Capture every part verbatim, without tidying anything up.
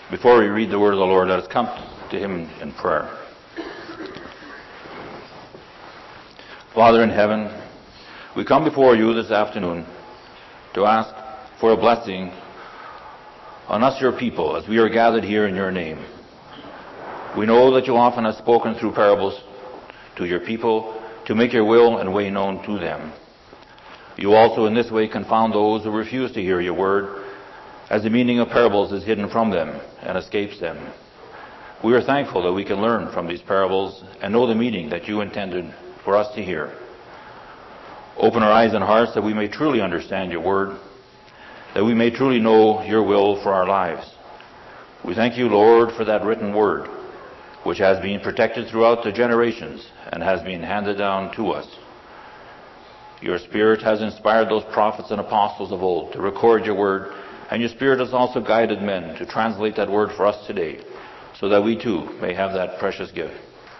Before we read the word of the Lord, let us come to him in prayer. Father in heaven, we come before you this afternoon to ask for a blessing on us, your people, as we are gathered here in your name. We know that you often have spoken through parables to your people to make your will and way known to them. You also in this way confound those who refuse to hear your word, as the meaning of parables is hidden from them and escapes them. We are thankful that we can learn from these parables and know the meaning that you intended for us to hear. Open our eyes and hearts that we may truly understand your word, that we may truly know your will for our lives. We thank you, Lord, for that written word, which has been protected throughout the generations and has been handed down to us. Your Spirit has inspired those prophets and apostles of old to record your word, and your Spirit has also guided men to translate that word for us today, so that we too may have that precious gift.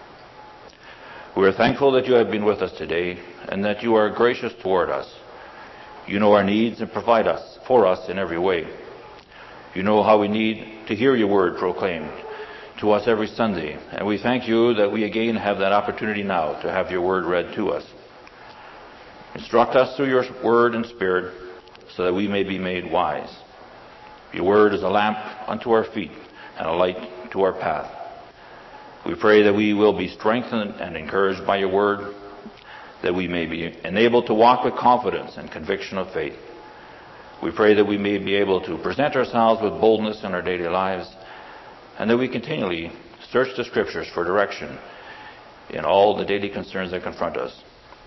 We are thankful that you have been with us today, and that you are gracious toward us. You know our needs and provide us for us in every way. You know how we need to hear your word proclaimed to us every Sunday, and we thank you that we again have that opportunity now to have your word read to us. Instruct us through your word and Spirit, so that we may be made wise. Your word is a lamp unto our feet and a light to our path. We pray that we will be strengthened and encouraged by your word, that we may be enabled to walk with confidence and conviction of faith. We pray that we may be able to present ourselves with boldness in our daily lives, and that we continually search the Scriptures for direction in all the daily concerns that confront us.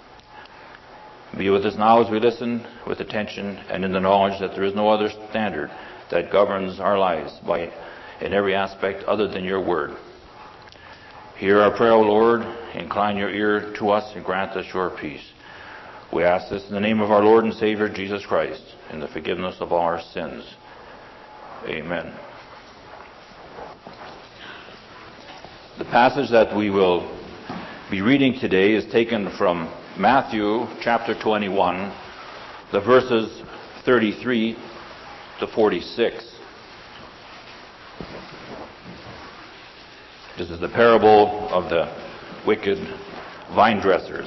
Be with us now as we listen with attention and in the knowledge that there is no other standard that governs our lives by in every aspect other than your word. Hear our prayer, O Lord. Incline your ear to us and grant us your peace. We ask this in the name of our Lord and Savior, Jesus Christ, in the forgiveness of all our sins. Amen. The passage that we will be reading today is taken from Matthew chapter twenty-one, the verses thirty-three to forty-six. This is the parable of the wicked vine dressers.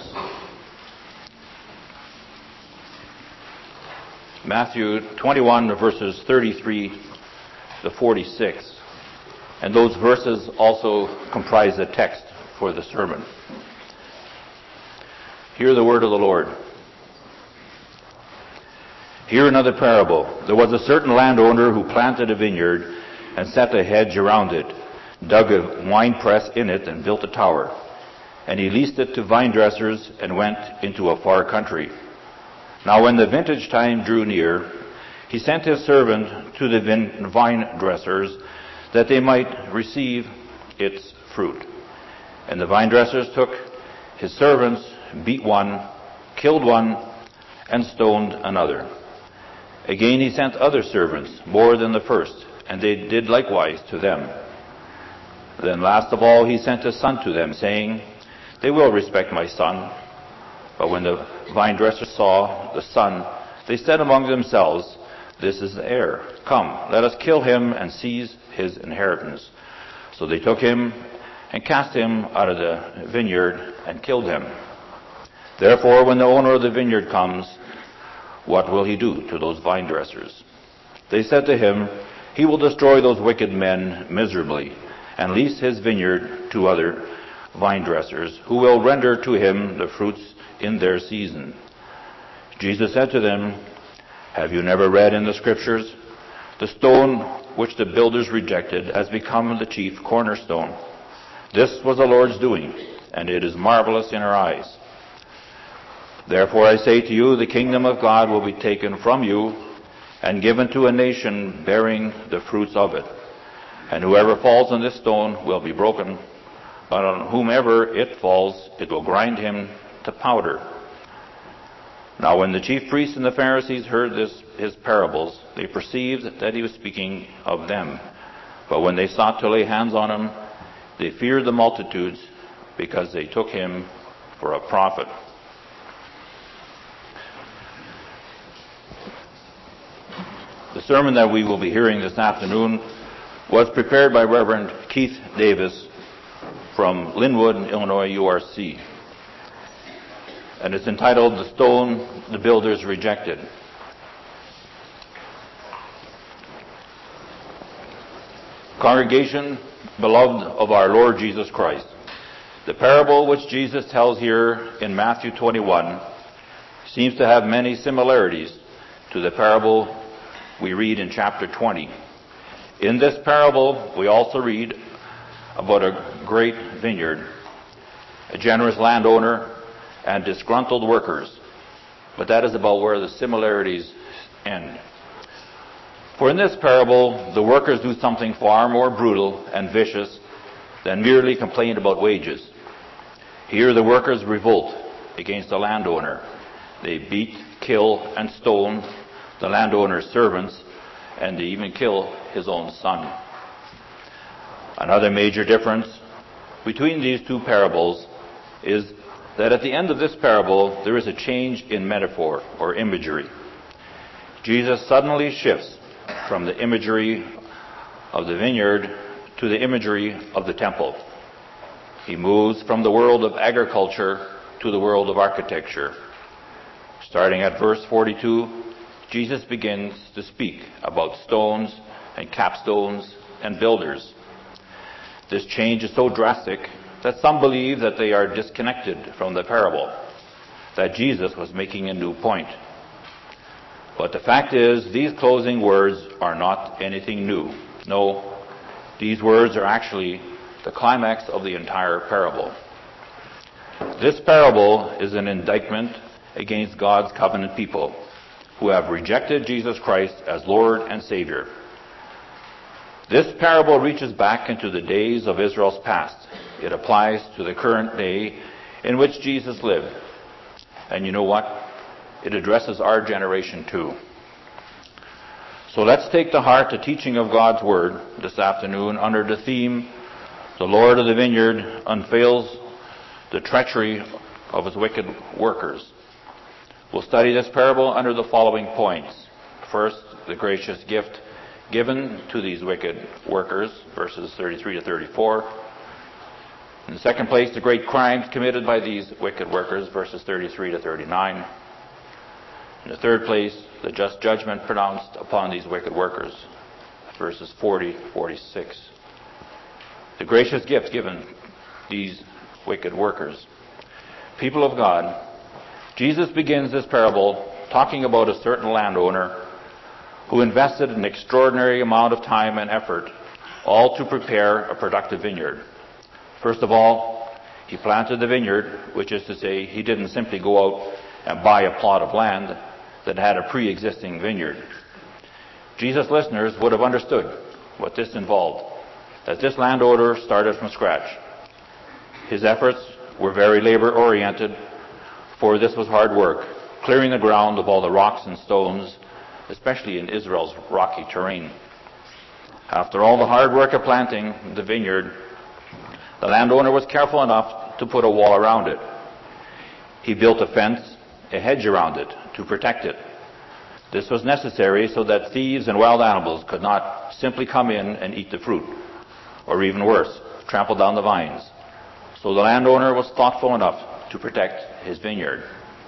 Matthew twenty-one, the verses thirty-three to forty-six. And those verses also comprise the text for the sermon. Hear the word of the Lord. Hear another parable. There was a certain landowner who planted a vineyard and set a hedge around it, dug a winepress in it, and built a tower. And he leased it to vine dressers and went into a far country. Now when the vintage time drew near, he sent his servant to the vine dressers that they might receive its fruit. And the vine dressers took his servants, beat one, killed one, and stoned another. Again he sent other servants, more than the first, and they did likewise to them. Then last of all he sent his son to them, saying, They will respect my son. But when the vine dressers saw the son, they said among themselves, This is the heir. Come, let us kill him and seize his inheritance. So they took him and cast him out of the vineyard and killed him. Therefore, when the owner of the vineyard comes, what will he do to those vine dressers? They said to him, He will destroy those wicked men miserably, and lease his vineyard to other vine dressers, who will render to him the fruits in their season. Jesus said to them, Have you never read in the Scriptures, The stone which the builders rejected has become the chief cornerstone. This was the Lord's doing, and it is marvelous in our eyes. Therefore I say to you, the kingdom of God will be taken from you and given to a nation bearing the fruits of it. And whoever falls on this stone will be broken, but on whomever it falls, it will grind him to powder. Now when the chief priests and the Pharisees heard this, his parables, they perceived that he was speaking of them. But when they sought to lay hands on him, they feared the multitudes, because they took him for a prophet. The sermon that we will be hearing this afternoon was prepared by Reverend Keith Davis from Linwood, Illinois, U R C. And it's entitled, "The Stone the Builders Rejected." Congregation, beloved of our Lord Jesus Christ, the parable which Jesus tells here in Matthew twenty-one seems to have many similarities to the parable we read in chapter twenty. In this parable, we also read about a great vineyard, a generous landowner, and disgruntled workers. But that is about where the similarities end. For in this parable, the workers do something far more brutal and vicious than merely complain about wages. Here the workers revolt against the landowner. They beat, kill, and stone the landowner's servants, and they even kill his own son. Another major difference between these two parables is that at the end of this parable, there is a change in metaphor or imagery. Jesus suddenly shifts from the imagery of the vineyard to the imagery of the temple. He moves from the world of agriculture to the world of architecture. Starting at verse forty-two, Jesus begins to speak about stones and capstones and builders. This change is so drastic that some believe that they are disconnected from the parable, that Jesus was making a new point. But the fact is, these closing words are not anything new. No, these words are actually the climax of the entire parable. This parable is an indictment against God's covenant people who have rejected Jesus Christ as Lord and Savior. This parable reaches back into the days of Israel's past. It applies to the current day in which Jesus lived. And you know what? It addresses our generation too. So let's take to heart the teaching of God's Word this afternoon under the theme, "The Lord of the Vineyard unveils the treachery of his wicked workers." We'll study this parable under the following points. First, the gracious gift given to these wicked workers, verses thirty-three to thirty-four. In the second place, the great crimes committed by these wicked workers, verses thirty-three to thirty-nine. In the third place, the just judgment pronounced upon these wicked workers, verses forty to forty-six. The gracious gift given these wicked workers. People of God, Jesus begins this parable talking about a certain landowner who invested an extraordinary amount of time and effort, all to prepare a productive vineyard. First of all, he planted the vineyard, which is to say, he didn't simply go out and buy a plot of land that had a pre-existing vineyard. Jesus' listeners would have understood what this involved, that this landowner started from scratch. His efforts were very labor-oriented, for this was hard work, clearing the ground of all the rocks and stones, especially in Israel's rocky terrain. After all the hard work of planting the vineyard, the landowner was careful enough to put a wall around it. He built a fence, a hedge around it to protect it. This was necessary so that thieves and wild animals could not simply come in and eat the fruit, or even worse, trample down the vines. So the landowner was thoughtful enough to protect his vineyard.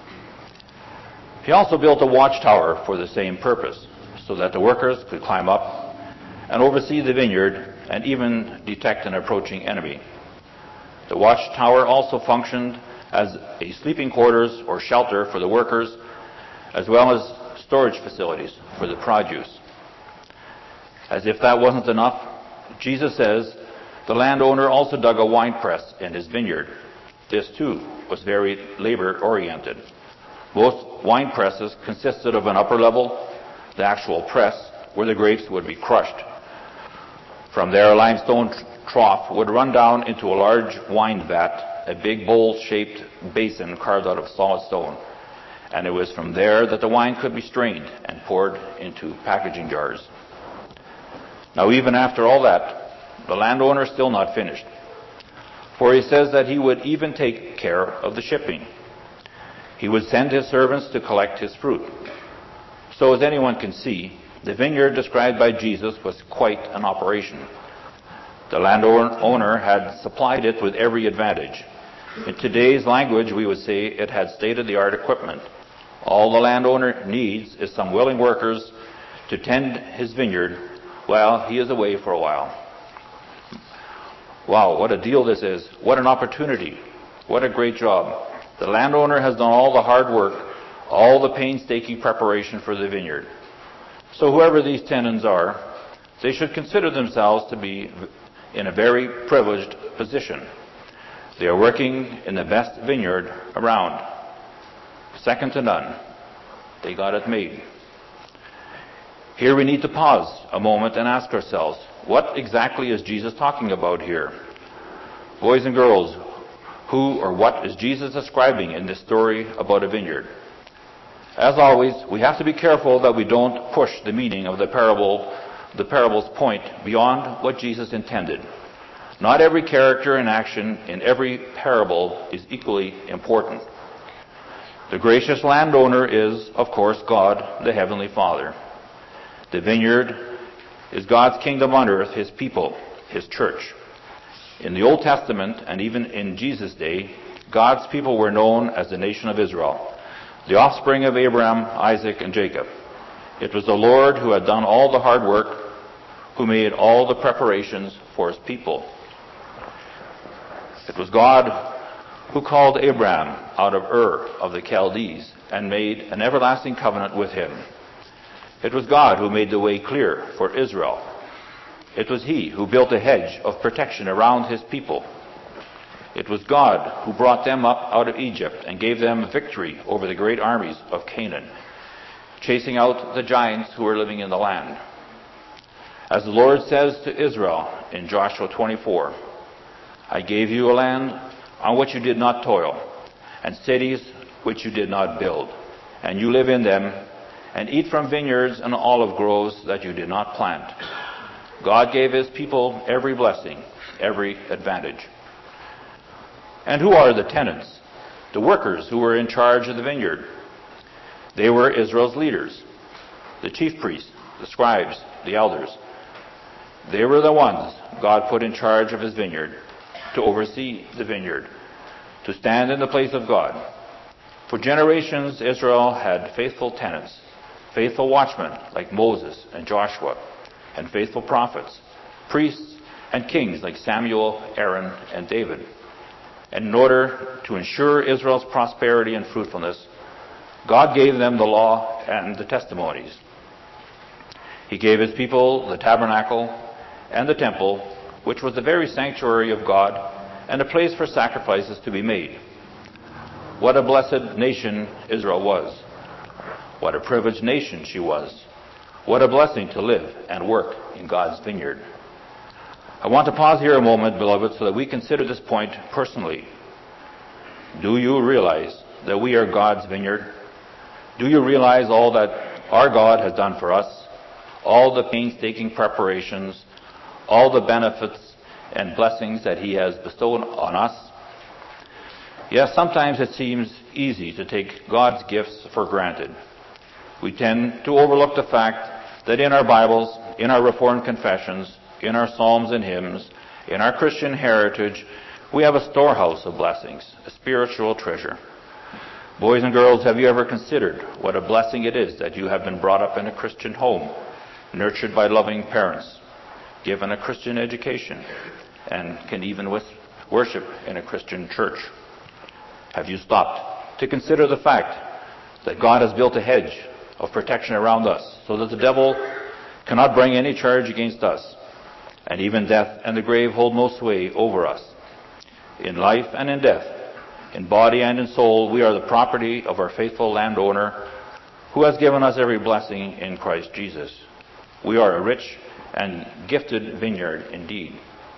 He also built a watchtower for the same purpose, so that the workers could climb up and oversee the vineyard and even detect an approaching enemy. The watchtower also functioned as a sleeping quarters or shelter for the workers, as well as storage facilities for the produce. As if that wasn't enough, Jesus says the landowner also dug a wine press in his vineyard. This too was very labor-oriented. Most wine presses consisted of an upper level, the actual press, where the grapes would be crushed. From there, a limestone trough would run down into a large wine vat, a big bowl-shaped basin carved out of solid stone. And it was from there that the wine could be strained and poured into packaging jars. Now, even after all that, the landowner is still not finished. For he says that he would even take care of the shipping. He would send his servants to collect his fruit. So as anyone can see, The vineyard described by Jesus was quite an operation. The landowner had supplied it with every advantage. In today's language, we would say it had state-of-the-art equipment. All the landowner needs is some willing workers to tend his vineyard while he is away for a while. Wow, what a deal this is. What an opportunity. What a great job. The landowner has done all the hard work, all the painstaking preparation for the vineyard. So whoever these tenants are, they should consider themselves to be in a very privileged position. They are working in the best vineyard around. Second to none. They got it made. Here we need to pause a moment and ask ourselves, what exactly is Jesus talking about here? Boys and girls, who or what is Jesus describing in this story about a vineyard? As always, we have to be careful that we don't push the meaning of the parable, the parable's point beyond what Jesus intended. Not every character and action in every parable is equally important. The gracious landowner is, of course, God, the Heavenly Father. The vineyard is God's kingdom on earth, His people, His church. In the Old Testament, and even in Jesus' day, God's people were known as the nation of Israel, the offspring of Abraham, Isaac, and Jacob. It was the Lord who had done all the hard work, who made all the preparations for His people. It was God who called Abraham out of Ur of the Chaldees and made an everlasting covenant with him. It was God who made the way clear for Israel. It was He who built a hedge of protection around His people. It was God who brought them up out of Egypt and gave them victory over the great armies of Canaan, chasing out the giants who were living in the land. As the Lord says to Israel in Joshua twenty-four, I gave you a land on which you did not toil, and cities which you did not build, and you live in them, and eat from vineyards and olive groves that you did not plant. God gave His people every blessing, every advantage. And who are the tenants? The workers who were in charge of the vineyard. They were Israel's leaders, the chief priests, the scribes, the elders. They were the ones God put in charge of His vineyard, to oversee the vineyard, to stand in the place of God. For generations, Israel had faithful tenants, faithful watchmen like Moses and Joshua, and faithful prophets, priests and kings like Samuel, Aaron, and David. And in order to ensure Israel's prosperity and fruitfulness, God gave them the law and the testimonies. He gave His people the tabernacle and the temple, which was the very sanctuary of God and a place for sacrifices to be made. What a blessed nation Israel was. What a privileged nation she was. What a blessing to live and work in God's vineyard. I want to pause here a moment, beloved, so that we consider this point personally. Do you realize that we are God's vineyard? Do you realize all that our God has done for us? All the painstaking preparations, all the benefits and blessings that He has bestowed on us? Yes, sometimes it seems easy to take God's gifts for granted. We tend to overlook the fact that in our Bibles, in our Reformed confessions, in our psalms and hymns, in our Christian heritage, we have a storehouse of blessings, a spiritual treasure. Boys and girls, have you ever considered what a blessing it is that you have been brought up in a Christian home, nurtured by loving parents, given a Christian education, and can even worship in a Christian church? Have you stopped to consider the fact that God has built a hedge of protection around us so that the devil cannot bring any charge against us, and even death and the grave hold no sway over us? In life and in death, in body and in soul, we are the property of our faithful landowner who has given us every blessing in Christ Jesus. We are a rich and gifted vineyard indeed.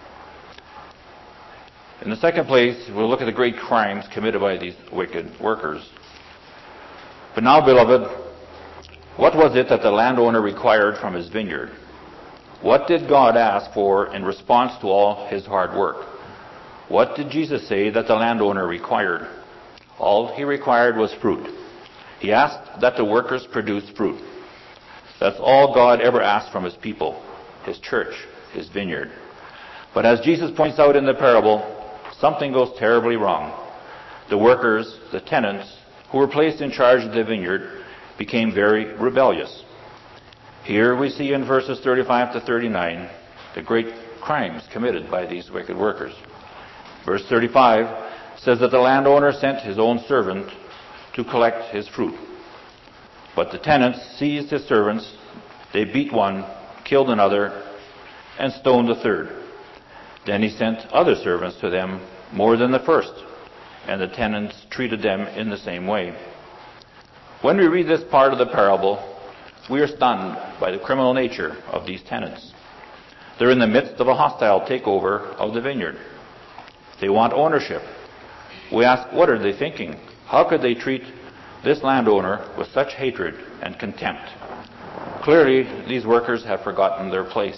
In the second place, we'll look at the great crimes committed by these wicked workers. But now, beloved, what was it that the landowner required from his vineyard? What did God ask for in response to all his hard work? What did Jesus say that the landowner required? All He required was fruit. He asked that the workers produce fruit. That's all God ever asked from his people, his church, his vineyard. But as Jesus points out in the parable, something goes terribly wrong. The workers, the tenants, who were placed in charge of the vineyard, became very rebellious. Here we see in verses thirty-five to thirty-nine the great crimes committed by these wicked workers. Verse thirty-five says that the landowner sent his own servant to collect his fruit. But the tenants seized his servants, they beat one, killed another, and stoned the third. Then he sent other servants to them, more than the first, and the tenants treated them in the same way. When we read this part of the parable, we are stunned by the criminal nature of these tenants. They're in the midst of a hostile takeover of the vineyard. They want ownership. We ask, what are they thinking? How could they treat this landowner with such hatred and contempt? Clearly, these workers have forgotten their place.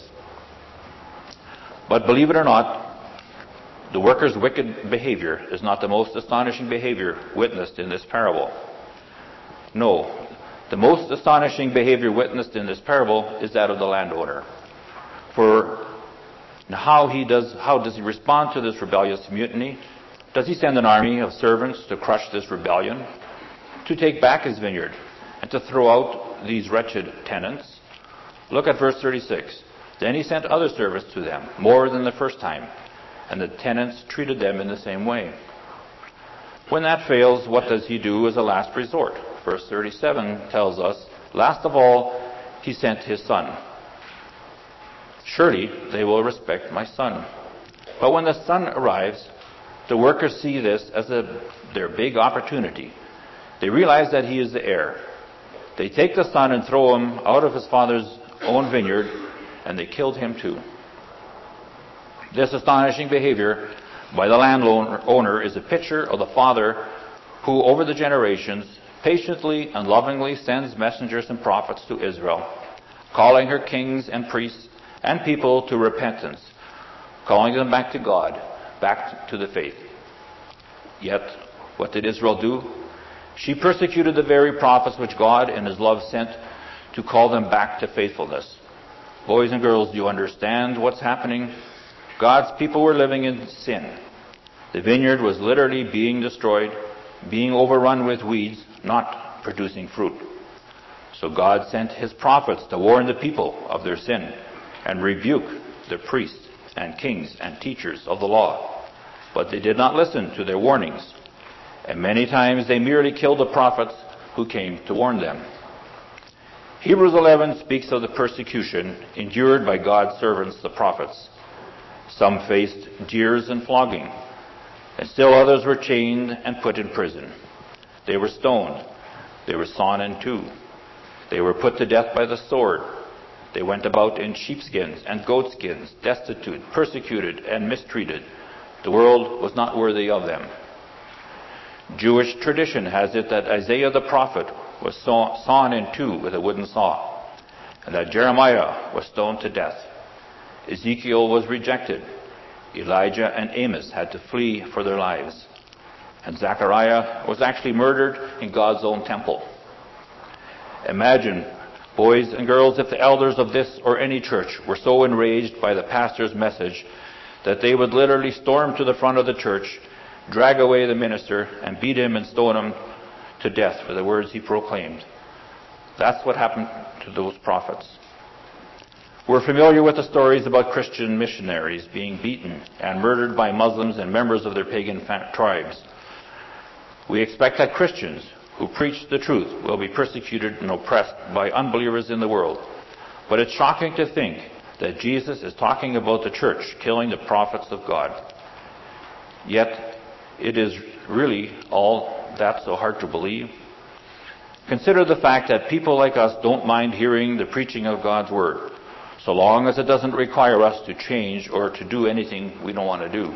But believe it or not, the workers' wicked behavior is not the most astonishing behavior witnessed in this parable. No, the most astonishing behavior witnessed in this parable is that of the landowner. For how he does, how does he respond to this rebellious mutiny? Does he send an army of servants to crush this rebellion, to take back his vineyard, and to throw out these wretched tenants? Look at verse thirty-six. Then he sent other servants to them, more than the first time, and the tenants treated them in the same way. When that fails, what does he do as a last resort? Verse thirty-seven tells us, last of all, he sent his son. Surely they will respect my son. But when the son arrives, the workers see this as a, their big opportunity. They realize that he is the heir. They take the son and throw him out of his father's own vineyard, and they killed him too. This astonishing behavior by the landowner is a picture of the father who, over the generations, patiently and lovingly sends messengers and prophets to Israel, calling her kings and priests and people to repentance, calling them back to God, back to the faith. Yet, what did Israel do? She persecuted the very prophets which God in his love sent to call them back to faithfulness. Boys and girls, do you understand what's happening? God's people were living in sin. The vineyard was literally being destroyed, being overrun with weeds, not producing fruit. So God sent his prophets to warn the people of their sin and rebuke the priests and kings and teachers of the law. But they did not listen to their warnings. And many times they merely killed the prophets who came to warn them. Hebrews eleven speaks of the persecution endured by God's servants, the prophets. Some faced jeers and flogging, and still others were chained and put in prison. They were stoned. They were sawn in two. They were put to death by the sword. They went about in sheepskins and goatskins, destitute, persecuted, and mistreated. The world was not worthy of them. Jewish tradition has it that Isaiah the prophet was sawn in two with a wooden saw, and that Jeremiah was stoned to death. Ezekiel was rejected. Elijah and Amos had to flee for their lives. And Zechariah was actually murdered in God's own temple. Imagine, boys and girls, if the elders of this or any church were so enraged by the pastor's message that they would literally storm to the front of the church, drag away the minister, and beat him and stone him to death for the words he proclaimed. That's what happened to those prophets. We're familiar with the stories about Christian missionaries being beaten and murdered by Muslims and members of their pagan tribes. We expect that Christians who preach the truth will be persecuted and oppressed by unbelievers in the world. But it's shocking to think that Jesus is talking about the church killing the prophets of God. Yet, it is really all that so hard to believe. Consider the fact that people like us don't mind hearing the preaching of God's word, so long as it doesn't require us to change or to do anything we don't want to do.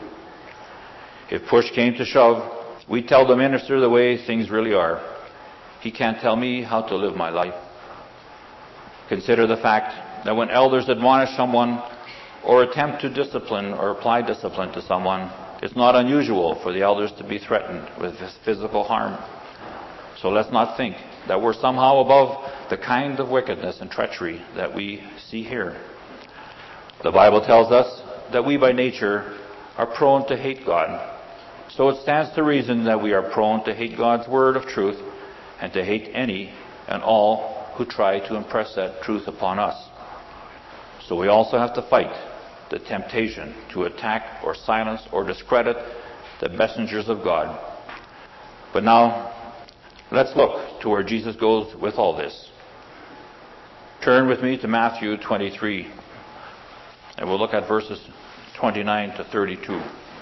If push came to shove, we'd tell the minister the way things really are. He can't tell me how to live my life. Consider the fact that when elders admonish someone or attempt to discipline or apply discipline to someone, it's not unusual for the elders to be threatened with physical harm. So let's not think that we're somehow above the kind of wickedness and treachery that we see here. The Bible tells us that we by nature are prone to hate God. So it stands to reason that we are prone to hate God's word of truth and to hate any and all who try to impress that truth upon us. So we also have to fight the temptation to attack or silence or discredit the messengers of God. But now, let's look to where Jesus goes with all this. Turn with me to Matthew twenty-three, and we'll look at verses twenty-nine to thirty-two.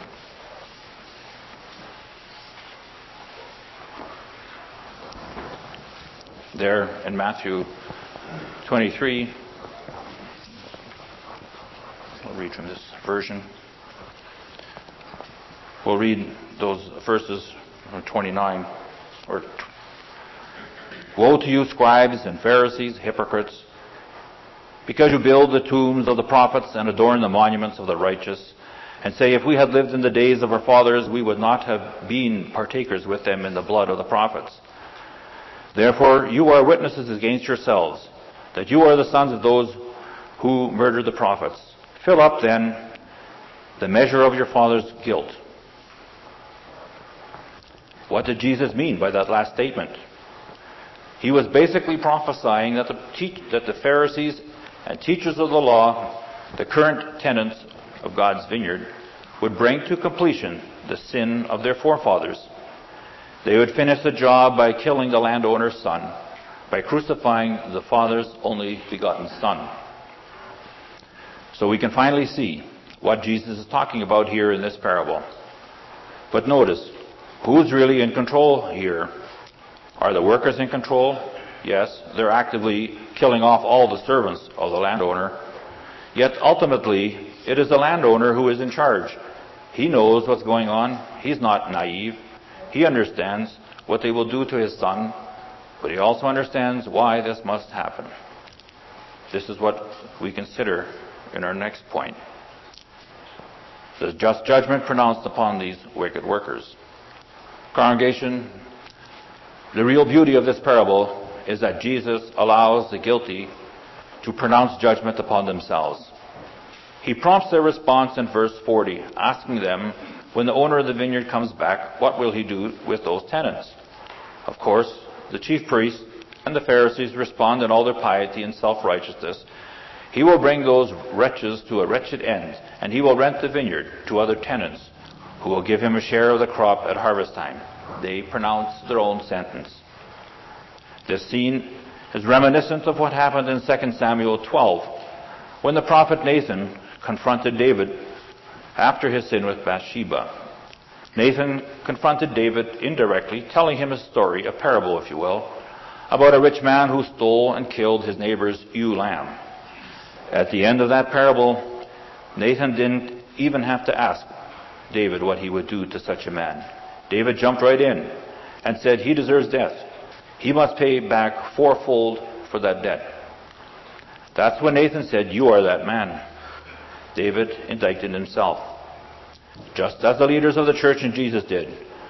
There in Matthew twenty-three, I'll read from this version. We'll read those verses from twenty-nine. Or, Woe to you, scribes and Pharisees, hypocrites, because you build the tombs of the prophets and adorn the monuments of the righteous, and say, if we had lived in the days of our fathers, we would not have been partakers with them in the blood of the prophets. Therefore, you are witnesses against yourselves, that you are the sons of those who murdered the prophets. Fill up, then, the measure of your father's guilt. What did Jesus mean by that last statement? He was basically prophesying that the, te- that the Pharisees and teachers of the law, the current tenants of God's vineyard, would bring to completion the sin of their forefathers. They would finish the job by killing the landowner's son, by crucifying the father's only begotten son. So we can finally see what Jesus is talking about here in this parable. But notice, who's really in control here? Are the workers in control? Yes, they're actively killing off all the servants of the landowner. Yet ultimately, it is the landowner who is in charge. He knows what's going on. He's not naive. He understands what they will do to his son, but he also understands why this must happen. This is what we consider in our next point. The just judgment pronounced upon these wicked workers. Congregation, the real beauty of this parable is that Jesus allows the guilty to pronounce judgment upon themselves. He prompts their response in verse forty, asking them, when the owner of the vineyard comes back, what will he do with those tenants? Of course, the chief priests and the Pharisees respond in all their piety and self-righteousness. He will bring those wretches to a wretched end, and he will rent the vineyard to other tenants, who will give him a share of the crop at harvest time. They pronounce their own sentence. This scene is reminiscent of what happened in Second Samuel twelve, when the prophet Nathan confronted David after his sin with Bathsheba. Nathan confronted David indirectly, telling him a story, a parable, if you will, about a rich man who stole and killed his neighbor's ewe lamb. At the end of that parable, Nathan didn't even have to ask David what he would do to such a man. David jumped right in and said he deserves death. He must pay back fourfold for that debt. That's when Nathan said, you are that man. David indicted himself, just as the leaders of the church and Jesus did.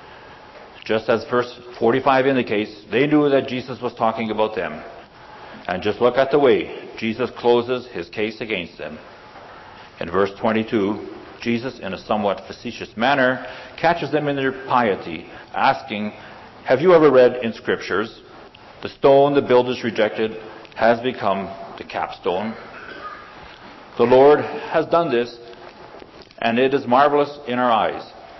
Just as verse forty-five indicates, they knew that Jesus was talking about them. And just look at the way Jesus closes his case against them. In verse twenty-two, Jesus, in a somewhat facetious manner, catches them in their piety, asking, have you ever read in Scriptures, the stone the builders rejected has become the capstone? The Lord has done this, and it is marvelous in our eyes.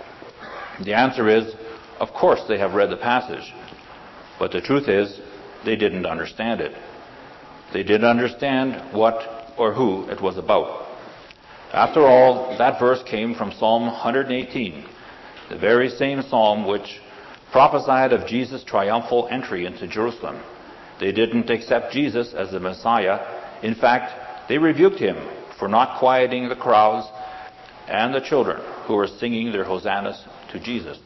The answer is, of course they have read the passage, but the truth is, they didn't understand it. They didn't understand what or who it was about. After all, that verse came from Psalm one eighteen, the very same psalm which prophesied of Jesus' triumphal entry into Jerusalem. They didn't accept Jesus as the Messiah. In fact, they rebuked him for not quieting the crowds and the children who were singing their hosannas to Jesus.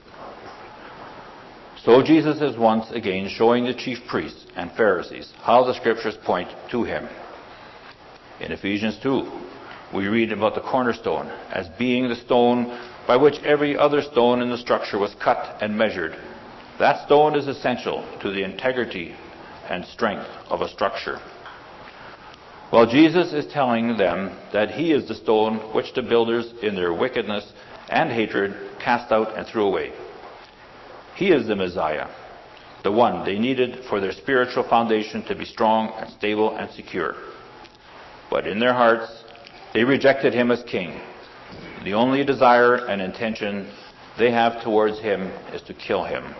So Jesus is once again showing the chief priests and Pharisees how the Scriptures point to him. In Ephesians two, we read about the cornerstone as being the stone by which every other stone in the structure was cut and measured. That stone is essential to the integrity and strength of a structure. Well, Jesus is telling them that he is the stone which the builders in their wickedness and hatred cast out and threw away. He is the Messiah, the one they needed for their spiritual foundation to be strong and stable and secure. But in their hearts, they rejected him as king. The only desire and intention they have towards him is to kill him.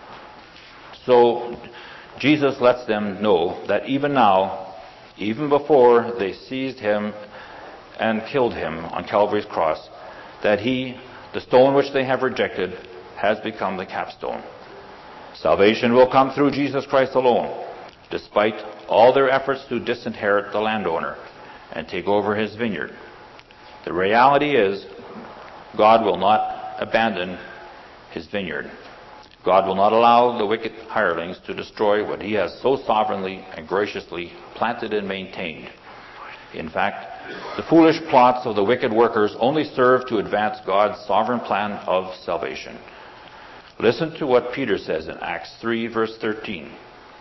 So Jesus lets them know that even now, even before they seized him and killed him on Calvary's cross, that he, the stone which they have rejected, has become the capstone. Salvation will come through Jesus Christ alone, despite all their efforts to disinherit the landowner and take over his vineyard. The reality is, God will not abandon his vineyard. God will not allow the wicked hirelings to destroy what he has so sovereignly and graciously planted and maintained. In fact, the foolish plots of the wicked workers only serve to advance God's sovereign plan of salvation. Listen to what Peter says in Acts three, verse thirteen.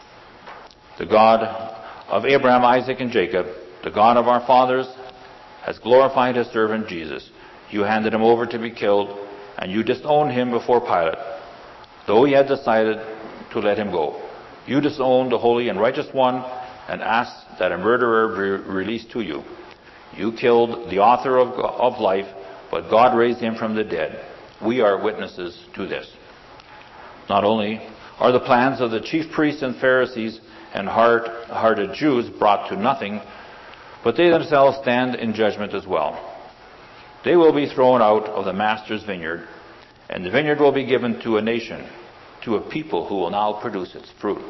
The God of Abraham, Isaac, and Jacob, the God of our fathers, has glorified his servant Jesus. You handed him over to be killed, and you disowned him before Pilate, though he had decided to let him go. You disowned the holy and righteous one and asked that a murderer be released to you. You killed the author of, of life, but God raised him from the dead. We are witnesses to this. Not only are the plans of the chief priests and Pharisees and hard-hearted Jews brought to nothing, but they themselves stand in judgment as well. They will be thrown out of the master's vineyard, and the vineyard will be given to a nation, to a people who will now produce its fruit.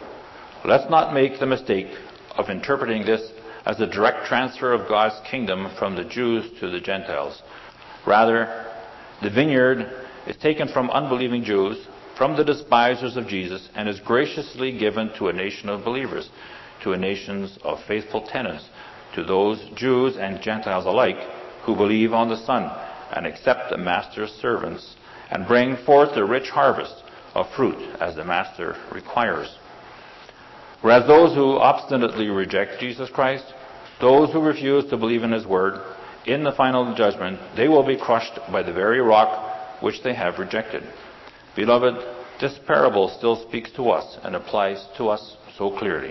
Let's not make the mistake of interpreting this as a direct transfer of God's kingdom from the Jews to the Gentiles. Rather, the vineyard is taken from unbelieving Jews, from the despisers of Jesus, and is graciously given to a nation of believers, to a nation of faithful tenants, to those Jews and Gentiles alike who believe on the Son and accept the Master's servants and bring forth a rich harvest of fruit as the Master requires. Whereas those who obstinately reject Jesus Christ, those who refuse to believe in his word, in the final judgment, they will be crushed by the very rock which they have rejected. Beloved, this parable still speaks to us and applies to us so clearly.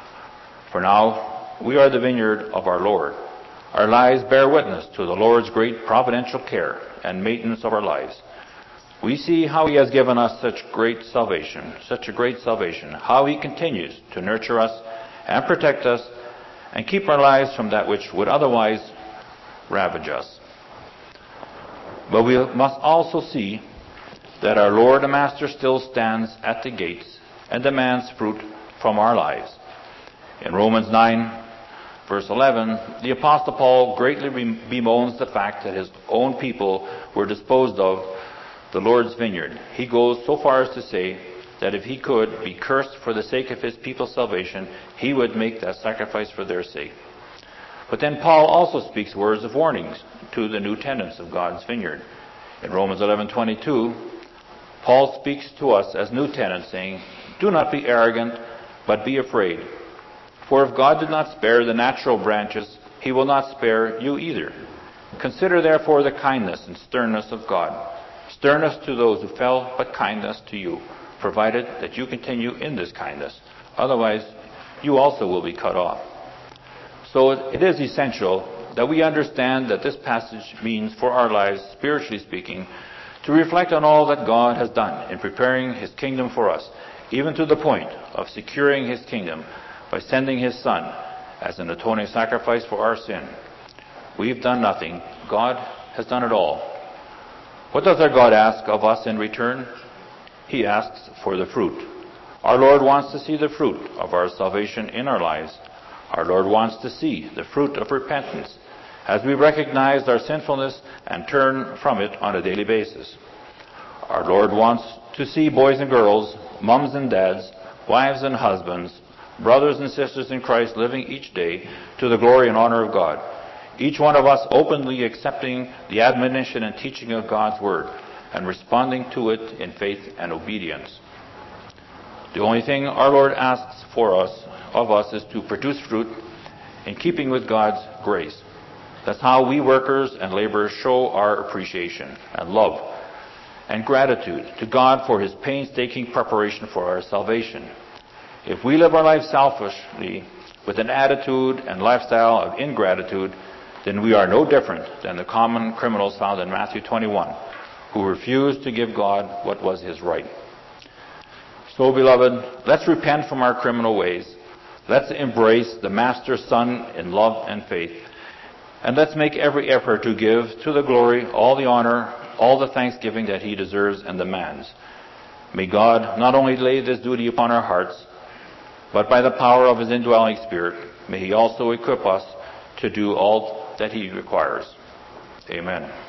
For now, we are the vineyard of our Lord. Our lives bear witness to the Lord's great providential care and maintenance of our lives. We see how he has given us such great salvation, such a great salvation, how he continues to nurture us and protect us and keep our lives from that which would otherwise ravage us. But we must also see that our Lord and Master still stands at the gates and demands fruit from our lives. In Romans nine, verse eleven, the Apostle Paul greatly bemoans the fact that his own people were disposed of the Lord's vineyard. He goes so far as to say that if he could be cursed for the sake of his people's salvation, he would make that sacrifice for their sake. But then Paul also speaks words of warnings to the new tenants of God's vineyard. In Romans eleven twenty-two, Paul speaks to us as new tenants, saying, "Do not be arrogant, but be afraid. For if God did not spare the natural branches, he will not spare you either. Consider therefore the kindness and sternness of God. Sternness to those who fell, but kindness to you, provided that you continue in this kindness. Otherwise, you also will be cut off." So it is essential that we understand that this passage means for our lives, spiritually speaking, to reflect on all that God has done in preparing his kingdom for us, even to the point of securing his kingdom by sending his Son as an atoning sacrifice for our sin. We've done nothing. God has done it all. What does our God ask of us in return? He asks for the fruit. Our Lord wants to see the fruit of our salvation in our lives. Our Lord wants to see the fruit of repentance as we recognize our sinfulness and turn from it on a daily basis. Our Lord wants to see boys and girls, mums and dads, wives and husbands, brothers and sisters in Christ living each day to the glory and honor of God. Each one of us openly accepting the admonition and teaching of God's word and responding to it in faith and obedience. The only thing our Lord asks for us, of us, is to produce fruit in keeping with God's grace. That's how we workers and laborers show our appreciation and love and gratitude to God for His painstaking preparation for our salvation. If we live our lives selfishly, with an attitude and lifestyle of ingratitude, then we are no different than the common criminals found in Matthew twenty-one, who refused to give God what was His right. So, beloved, let's repent from our criminal ways. Let's embrace the Master Son in love and faith. And let's make every effort to give to the glory, all the honor, all the thanksgiving that He deserves and demands. May God not only lay this duty upon our hearts, but by the power of His indwelling Spirit, may He also equip us to do all that He requires. Amen.